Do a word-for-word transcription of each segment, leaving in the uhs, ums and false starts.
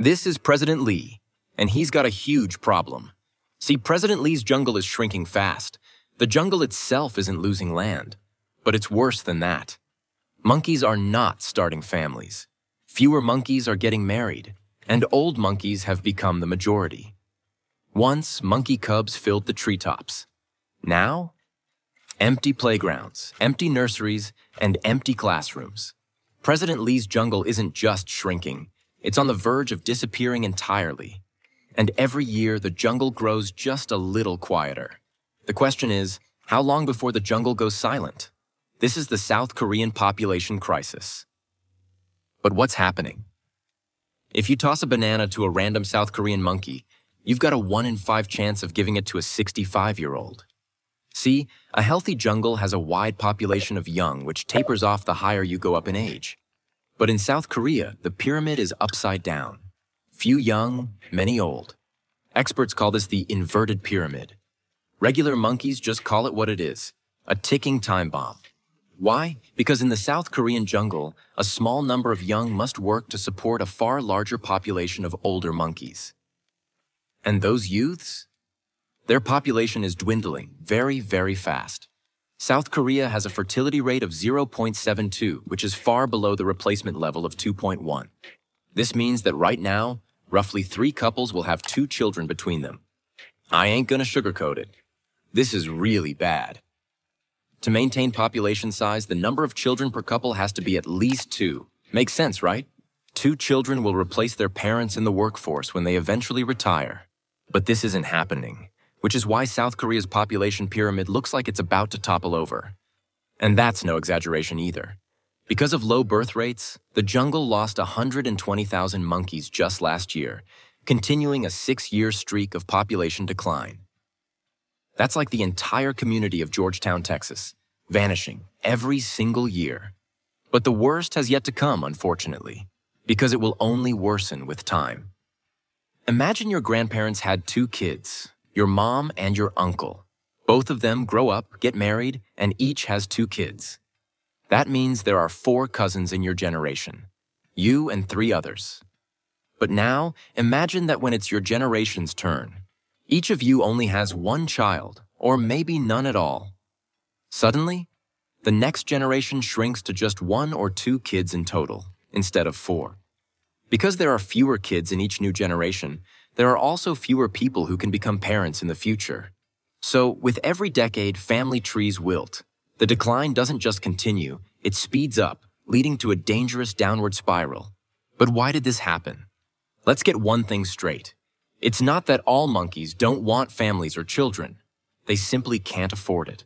This is President Lee, and he's got a huge problem. See, President Lee's jungle is shrinking fast. The jungle itself isn't losing land, but it's worse than that. Monkeys are not starting families. Fewer monkeys are getting married, and old monkeys have become the majority. Once, monkey cubs filled the treetops. Now, empty playgrounds, empty nurseries, and empty classrooms. President Lee's jungle isn't just shrinking, it's on the verge of disappearing entirely. And every year, the jungle grows just a little quieter. The question is, how long before the jungle goes silent? This is the South Korean population crisis. But what's happening? If you toss a banana to a random South Korean monkey, you've got a one in five chance of giving it to a sixty-five-year-old. See, a healthy jungle has a wide population of young, which tapers off the higher you go up in age. But in South Korea, the pyramid is upside down. Few young, many old. Experts call this the inverted pyramid. Regular monkeys just call it what it is, a ticking time bomb. Why? Because in the South Korean jungle, a small number of young must work to support a far larger population of older monkeys. And those youths? Their population is dwindling very, very fast. South Korea has a fertility rate of zero point seven two, which is far below the replacement level of two point one. This means that right now, roughly three couples will have two children between them. I ain't gonna sugarcoat it. This is really bad. To maintain population size, the number of children per couple has to be at least two. Makes sense, right? Two children will replace their parents in the workforce when they eventually retire. But this isn't happening, which is why South Korea's population pyramid looks like it's about to topple over. And that's no exaggeration either. Because of low birth rates, the jungle lost one hundred twenty thousand monkeys just last year, continuing a six-year streak of population decline. That's like the entire community of Georgetown, Texas, vanishing every single year. But the worst has yet to come, unfortunately, because it will only worsen with time. Imagine your grandparents had two kids, your mom and your uncle. Both of them grow up, get married, and each has two kids. That means there are four cousins in your generation, you and three others. But now, imagine that when it's your generation's turn, each of you only has one child, or maybe none at all. Suddenly, the next generation shrinks to just one or two kids in total, instead of four. Because there are fewer kids in each new generation, there are also fewer people who can become parents in the future. So, with every decade, family trees wilt. The decline doesn't just continue, it speeds up, leading to a dangerous downward spiral. But why did this happen? Let's get one thing straight. It's not that all monkeys don't want families or children. They simply can't afford it.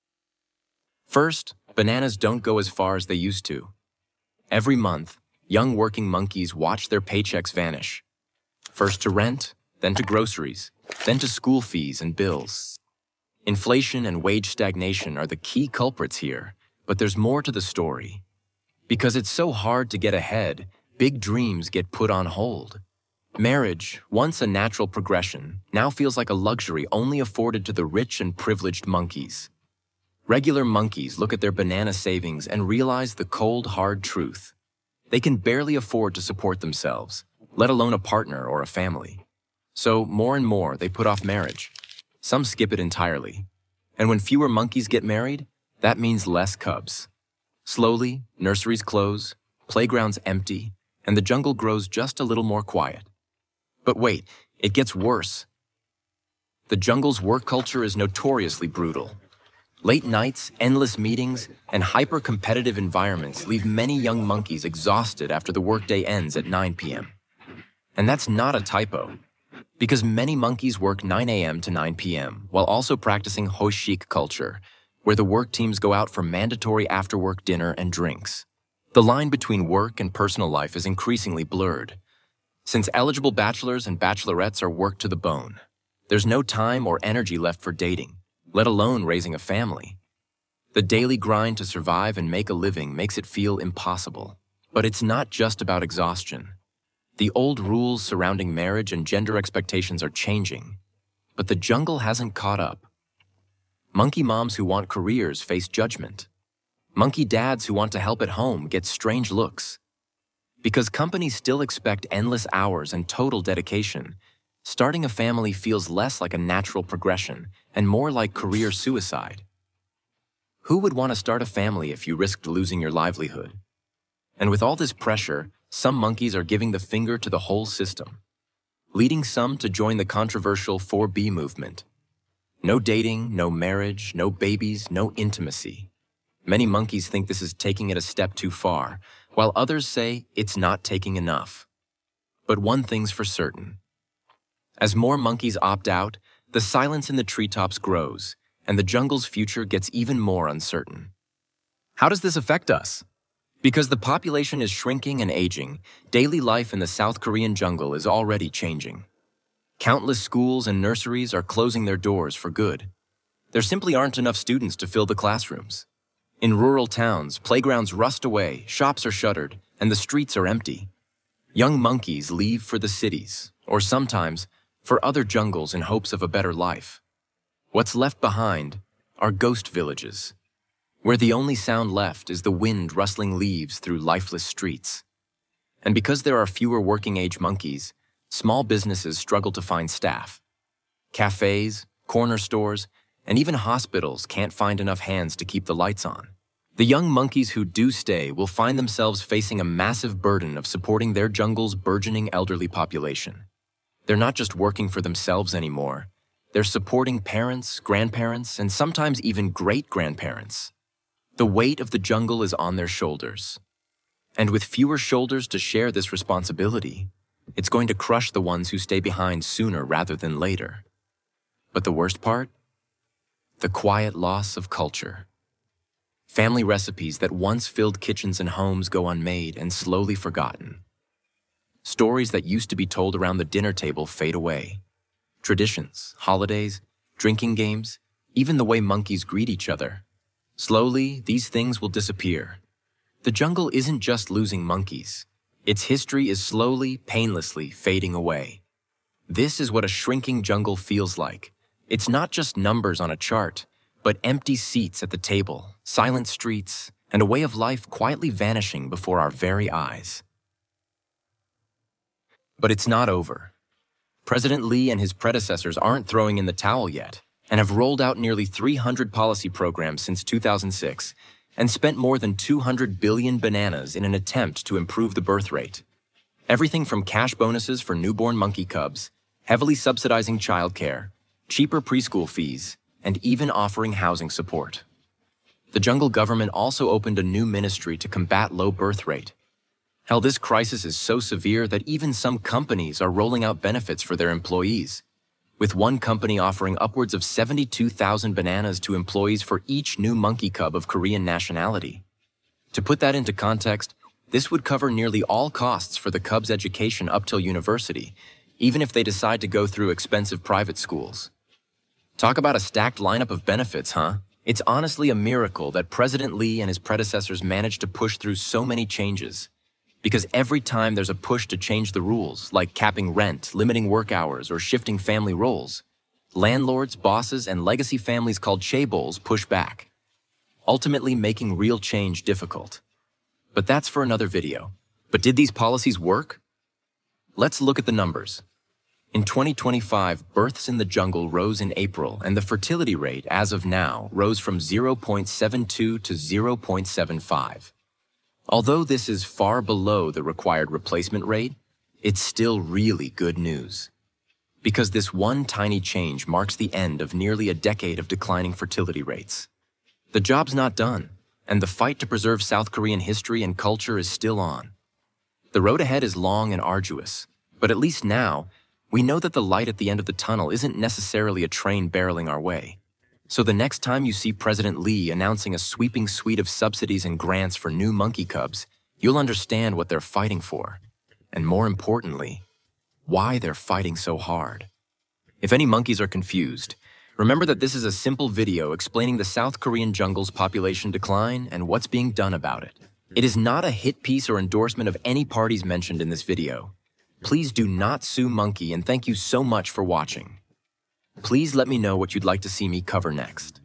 First, bananas don't go as far as they used to. Every month, young working monkeys watch their paychecks vanish. First to rent, then to groceries, then to school fees and bills. Inflation and wage stagnation are the key culprits here, but there's more to the story. Because it's so hard to get ahead, big dreams get put on hold. Marriage, once a natural progression, now feels like a luxury only afforded to the rich and privileged monkeys. Regular monkeys look at their banana savings and realize the cold, hard truth. They can barely afford to support themselves, let alone a partner or a family. So more and more, they put off marriage. Some skip it entirely. And when fewer monkeys get married, that means less cubs. Slowly, nurseries close, playgrounds empty, and the jungle grows just a little more quiet. But wait, it gets worse. The jungle's work culture is notoriously brutal. Late nights, endless meetings, and hyper-competitive environments leave many young monkeys exhausted after the workday ends at nine p m And that's not a typo, because many monkeys work nine a m to nine p m while also practicing hoshik culture, where the work teams go out for mandatory after-work dinner and drinks. The line between work and personal life is increasingly blurred. Since eligible bachelors and bachelorettes are worked to the bone, there's no time or energy left for dating, let alone raising a family. The daily grind to survive and make a living makes it feel impossible. But it's not just about exhaustion. The old rules surrounding marriage and gender expectations are changing, but the jungle hasn't caught up. Monkey moms who want careers face judgment. Monkey dads who want to help at home get strange looks. Because companies still expect endless hours and total dedication, starting a family feels less like a natural progression and more like career suicide. Who would want to start a family if you risked losing your livelihood? And with all this pressure, some monkeys are giving the finger to the whole system, leading some to join the controversial four B movement. No dating, no marriage, no babies, no intimacy. Many monkeys think this is taking it a step too far, while others say it's not taking enough. But one thing's for certain. As more monkeys opt out, the silence in the treetops grows, and the jungle's future gets even more uncertain. How does this affect us? Because the population is shrinking and aging, daily life in the South Korean jungle is already changing. Countless schools and nurseries are closing their doors for good. There simply aren't enough students to fill the classrooms. In rural towns, playgrounds rust away, shops are shuttered, and the streets are empty. Young monkeys leave for the cities, or sometimes for other jungles in hopes of a better life. What's left behind are ghost villages, where the only sound left is the wind rustling leaves through lifeless streets. And because there are fewer working-age monkeys, small businesses struggle to find staff. Cafes, corner stores, and even hospitals can't find enough hands to keep the lights on. The young monkeys who do stay will find themselves facing a massive burden of supporting their jungle's burgeoning elderly population. They're not just working for themselves anymore. They're supporting parents, grandparents, and sometimes even great-grandparents. The weight of the jungle is on their shoulders. And with fewer shoulders to share this responsibility, it's going to crush the ones who stay behind sooner rather than later. But the worst part? The quiet loss of culture. Family recipes that once filled kitchens and homes go unmade and slowly forgotten. Stories that used to be told around the dinner table fade away. Traditions, holidays, drinking games, even the way monkeys greet each other. Slowly, these things will disappear. The jungle isn't just losing monkeys. Its history is slowly, painlessly fading away. This is what a shrinking jungle feels like. It's not just numbers on a chart, but empty seats at the table, silent streets, and a way of life quietly vanishing before our very eyes. But it's not over. President Lee and his predecessors aren't throwing in the towel yet, and have rolled out nearly three hundred policy programs since two thousand six, and spent more than two hundred billion bananas in an attempt to improve the birth rate. Everything from cash bonuses for newborn monkey cubs, heavily subsidizing childcare, cheaper preschool fees, and even offering housing support. The jungle government also opened a new ministry to combat low birth rate. Hell, this crisis is so severe that even some companies are rolling out benefits for their employees, with one company offering upwards of seventy-two thousand bananas to employees for each new monkey cub of Korean nationality. To put that into context, this would cover nearly all costs for the cub's education up till university, even if they decide to go through expensive private schools. Talk about a stacked lineup of benefits, huh? It's honestly a miracle that President Lee and his predecessors managed to push through so many changes. Because every time there's a push to change the rules, like capping rent, limiting work hours, or shifting family roles, landlords, bosses, and legacy families called chaebols push back, ultimately making real change difficult. But that's for another video. But did these policies work? Let's look at the numbers. In twenty twenty-five, births in the jungle rose in April, and the fertility rate, as of now, rose from zero point seven two to zero point seven five. Although this is far below the required replacement rate, it's still really good news. Because this one tiny change marks the end of nearly a decade of declining fertility rates. The job's not done, and the fight to preserve South Korean history and culture is still on. The road ahead is long and arduous, but at least now, we know that the light at the end of the tunnel isn't necessarily a train barreling our way. So the next time you see President Lee announcing a sweeping suite of subsidies and grants for new monkey cubs, you'll understand what they're fighting for. And more importantly, why they're fighting so hard. If any monkeys are confused, remember that this is a simple video explaining the South Korean jungle's population decline and what's being done about it. It is not a hit piece or endorsement of any parties mentioned in this video. Please do not sue Monkey, and thank you so much for watching. Please let me know what you'd like to see me cover next.